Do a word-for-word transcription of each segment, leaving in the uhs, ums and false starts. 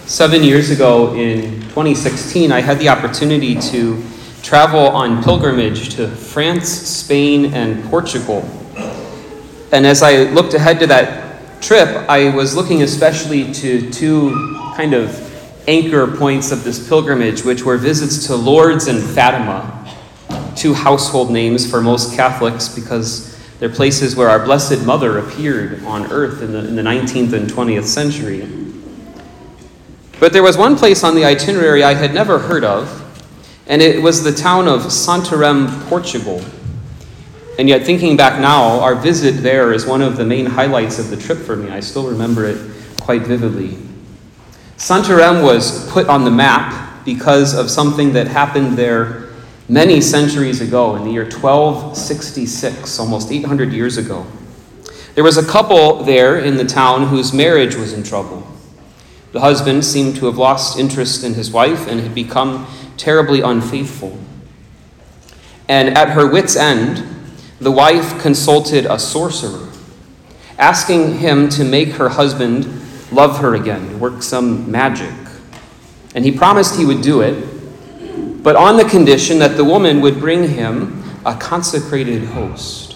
Seven years ago in twenty sixteen, I had the opportunity to travel on pilgrimage to France, Spain, and Portugal. And as I looked ahead to that trip, I was looking especially to two kind of anchor points of this pilgrimage, which were visits to Lourdes and Fatima, two household names for most Catholics because they're places where our Blessed Mother appeared on earth in the, in the nineteenth and twentieth century. But there was one place on the itinerary I had never heard of, and it was the town of Santarém, Portugal. And yet, thinking back now, our visit there is one of the main highlights of the trip for me. I still remember it quite vividly. Santarém was put on the map because of something that happened there many centuries ago, in the year twelve sixty-six, almost eight hundred years ago. There was a couple there in the town whose marriage was in trouble. The husband seemed to have lost interest in his wife and had become terribly unfaithful. And at her wit's end, the wife consulted a sorcerer, asking him to make her husband love her again, work some magic. And he promised he would do it, but on the condition that the woman would bring him a consecrated host.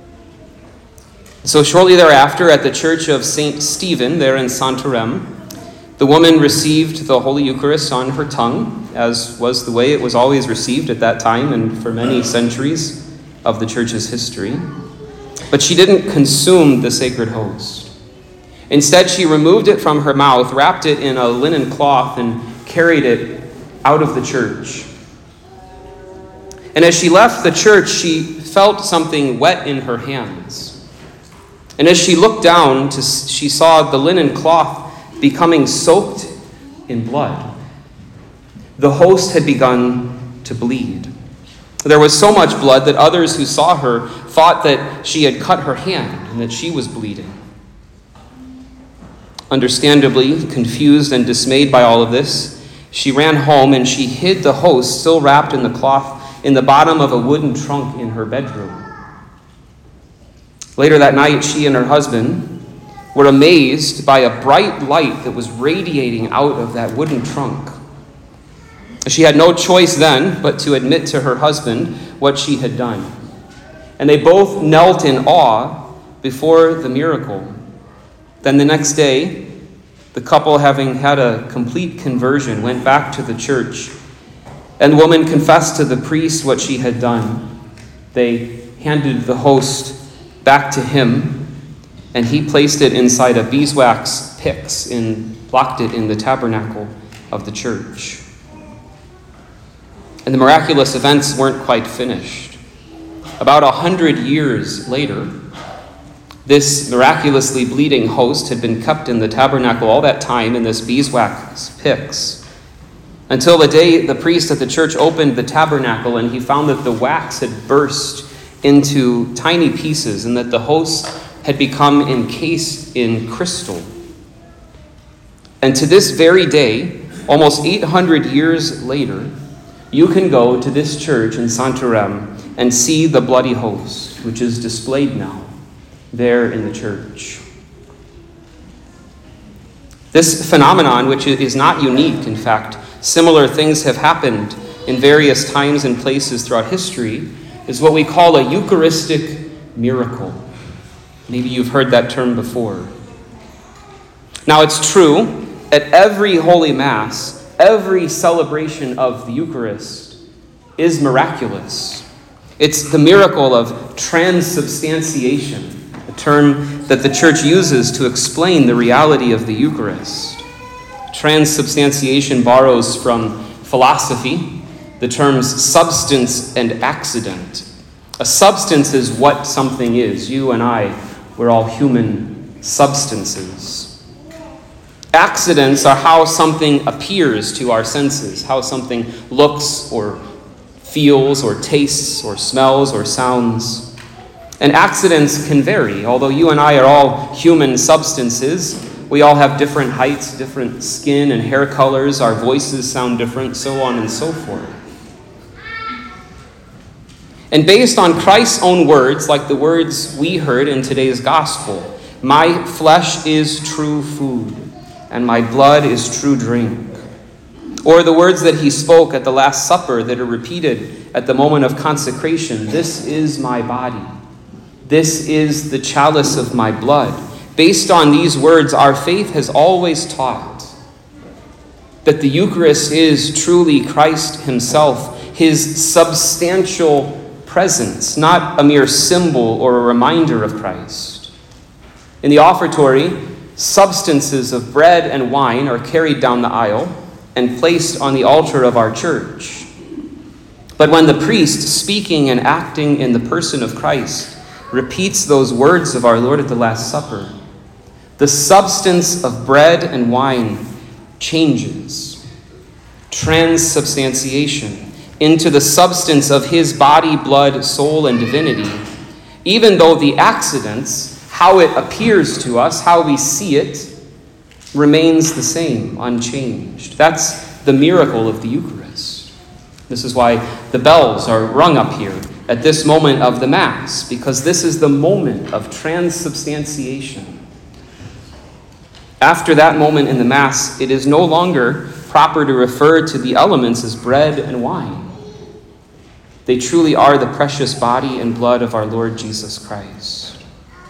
So shortly thereafter, at the church of Saint Stephen, there in Santarém, the woman received the Holy Eucharist on her tongue, as was the way it was always received at that time and for many centuries of the church's history. But she didn't consume the sacred host. Instead, she removed it from her mouth, wrapped it in a linen cloth, and carried it out of the church. And as she left the church, she felt something wet in her hands. And as she looked down, to, she saw the linen cloth becoming soaked in blood. The host had begun to bleed. There was so much blood that others who saw her thought that she had cut her hand and that she was bleeding. Understandably confused and dismayed by all of this, she ran home and she hid the host, still wrapped in the cloth, in the bottom of a wooden trunk in her bedroom. Later that night, she and her husband were amazed by a bright light that was radiating out of that wooden trunk. She had no choice then but to admit to her husband what she had done. And they both knelt in awe before the miracle. Then the next day, the couple, having had a complete conversion, went back to the church. And the woman confessed to the priest what she had done. They handed the host back to him, and he placed it inside a beeswax pyx and locked it in the tabernacle of the church. And the miraculous events weren't quite finished. About a hundred years later, this miraculously bleeding host had been kept in the tabernacle all that time in this beeswax pyx, until the day the priest at the church opened the tabernacle and he found that the wax had burst into tiny pieces and that the host had become encased in crystal. And to this very day, almost eight hundred years later, you can go to this church in Santarém and see the bloody host, which is displayed now there in the church. This phenomenon, which is not unique, in fact, similar things have happened in various times and places throughout history, is what we call a Eucharistic miracle. Maybe you've heard that term before. Now, it's true, at every Holy Mass, every celebration of the Eucharist is miraculous. It's the miracle of transubstantiation, a term that the Church uses to explain the reality of the Eucharist. Transubstantiation borrows from philosophy the terms substance and accident. A substance is what something is. You and I, we're all human substances. Accidents are how something appears to our senses, how something looks or feels or tastes or smells or sounds. And accidents can vary. Although you and I are all human substances, we all have different heights, different skin and hair colors, our voices sound different, so on and so forth. And based on Christ's own words, like the words we heard in today's gospel, my flesh is true food, and my blood is true drink. Or the words that he spoke at the Last Supper that are repeated at the moment of consecration. This is my body. This is the chalice of my blood. Based on these words, our faith has always taught that the Eucharist is truly Christ himself, his substantial presence, not a mere symbol or a reminder of Christ. In the offertory, substances of bread and wine are carried down the aisle and placed on the altar of our church. But when the priest, speaking and acting in the person of Christ, repeats those words of our Lord at the Last Supper, the substance of bread and wine changes, transubstantiation, into the substance of his body, blood, soul, and divinity, even though the accidents, how it appears to us, how we see it, remains the same, unchanged. That's the miracle of the Eucharist. This is why the bells are rung up here at this moment of the Mass, because this is the moment of transubstantiation. After that moment in the Mass, it is no longer proper to refer to the elements as bread and wine. They truly are the precious body and blood of our Lord Jesus Christ.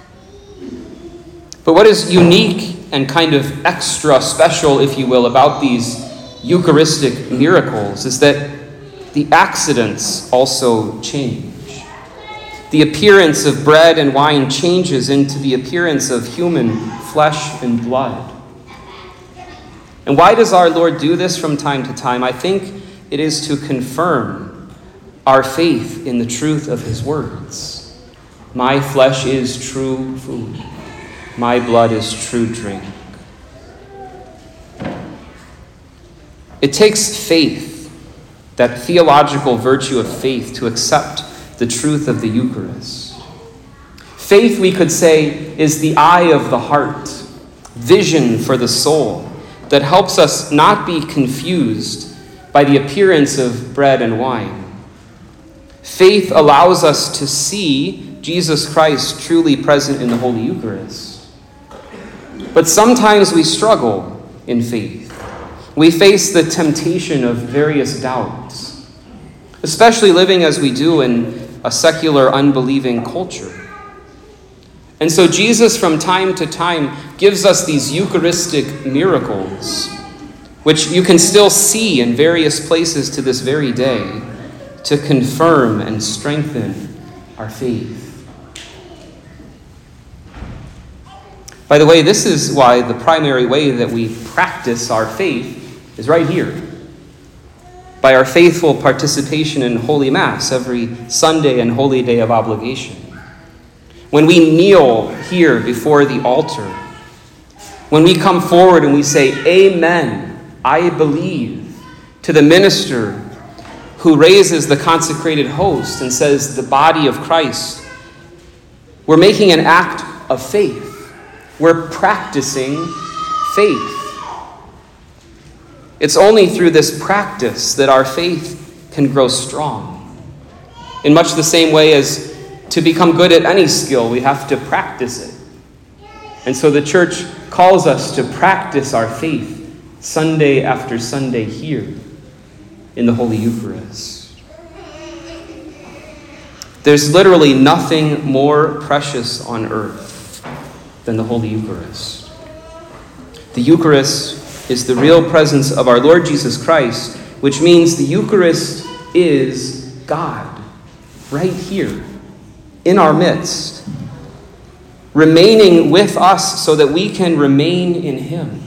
But what is unique and kind of extra special, if you will, about these Eucharistic miracles is that the accidents also change. The appearance of bread and wine changes into the appearance of human flesh and blood. And why does our Lord do this from time to time? I think it is to confirm our faith in the truth of his words. My flesh is true food. My blood is true drink. It takes faith, that theological virtue of faith, to accept the truth of the Eucharist. Faith, we could say, is the eye of the heart, vision for the soul, that helps us not be confused by the appearance of bread and wine. Faith allows us to see Jesus Christ truly present in the Holy Eucharist. But sometimes we struggle in faith. We face the temptation of various doubts, especially living as we do in a secular, unbelieving culture. And so Jesus, from time to time, gives us these Eucharistic miracles, which you can still see in various places to this very day, to confirm and strengthen our faith. By the way, this is why the primary way that we practice our faith is right here, by our faithful participation in Holy Mass every Sunday and holy day of obligation. When we kneel here before the altar, when we come forward and we say, Amen, I believe, to the minister who raises the consecrated host and says, the body of Christ, we're making an act of faith. We're practicing faith. It's only through this practice that our faith can grow strong. In much the same way as to become good at any skill, we have to practice it. And so the church calls us to practice our faith Sunday after Sunday here in the Holy Eucharist. There's literally nothing more precious on earth than the Holy Eucharist. The Eucharist is the real presence of our Lord Jesus Christ, which means the Eucharist is God, right here, in our midst, remaining with us so that we can remain in him.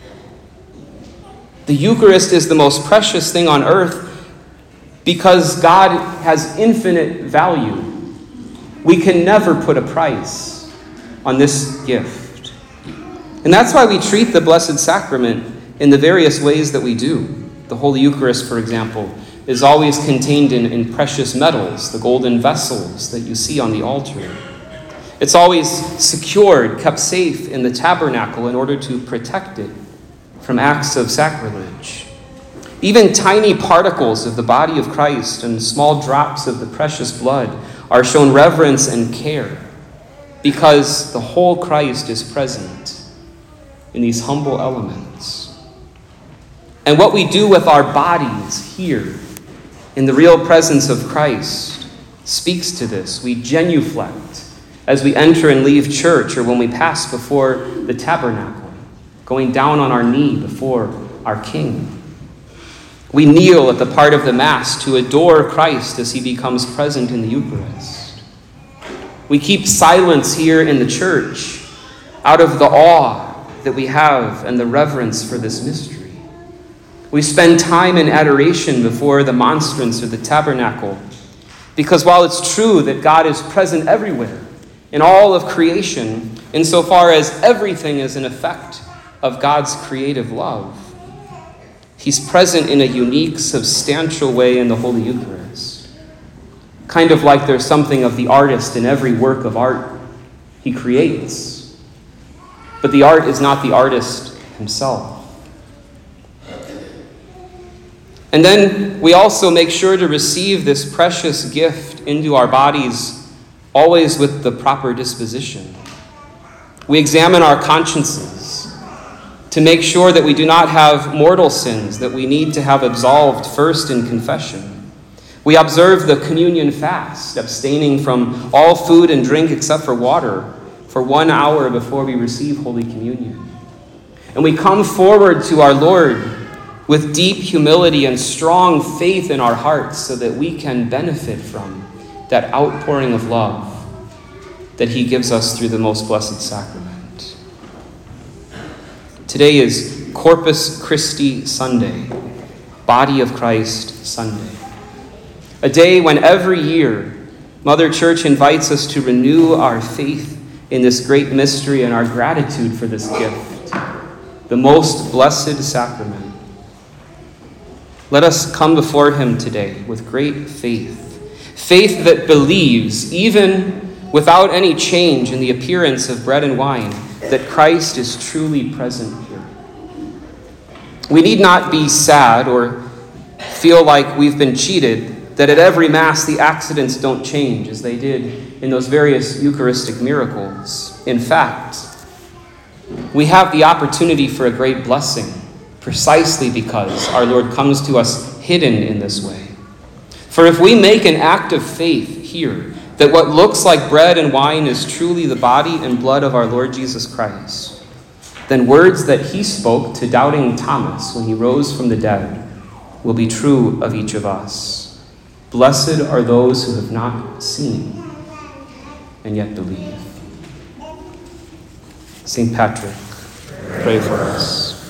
The Eucharist is the most precious thing on earth because God has infinite value. We can never put a price on this gift. And that's why we treat the Blessed Sacrament in the various ways that we do. The Holy Eucharist, for example, is always contained in, in precious metals, the golden vessels that you see on the altar. It's always secured, kept safe in the tabernacle in order to protect it from acts of sacrilege. Even tiny particles of the body of Christ and small drops of the precious blood are shown reverence and care, because the whole Christ is present. in these humble elements. And what we do with our bodies here in the real presence of Christ speaks to this. We genuflect as we enter and leave church, or when we pass before the tabernacle, going down on our knee before our King. We kneel at the part of the Mass to adore Christ as he becomes present in the Eucharist. We keep silence here in the church out of the awe that we have and the reverence for this mystery. We spend time in adoration before the monstrance or the tabernacle, because while it's true that God is present everywhere in all of creation, insofar as everything is an effect of God's creative love, he's present in a unique, substantial way in the Holy Eucharist. Kind of like there's something of the artist in every work of art he creates. But the art is not the artist himself. And then we also make sure to receive this precious gift into our bodies, always with the proper disposition. We examine our consciences to make sure that we do not have mortal sins that we need to have absolved first in confession. We observe the communion fast, abstaining from all food and drink except for water for one hour before we receive Holy Communion. And we come forward to our Lord with deep humility and strong faith in our hearts so that we can benefit from that outpouring of love that he gives us through the most blessed sacrament. Today is Corpus Christi Sunday, Body of Christ Sunday, a day when every year Mother Church invites us to renew our faith in this great mystery and our gratitude for this gift, the most blessed sacrament. Let us come before him today with great faith, faith that believes, even without any change in the appearance of bread and wine, that Christ is truly present here. We need not be sad or feel like we've been cheated, that at every Mass the accidents don't change as they did in those various Eucharistic miracles. In fact, we have the opportunity for a great blessing precisely because our Lord comes to us hidden in this way. For if we make an act of faith here, that what looks like bread and wine is truly the body and blood of our Lord Jesus Christ, then words that he spoke to doubting Thomas when he rose from the dead will be true of each of us. Blessed are those who have not seen and yet believe. Saint Patrick, pray for us.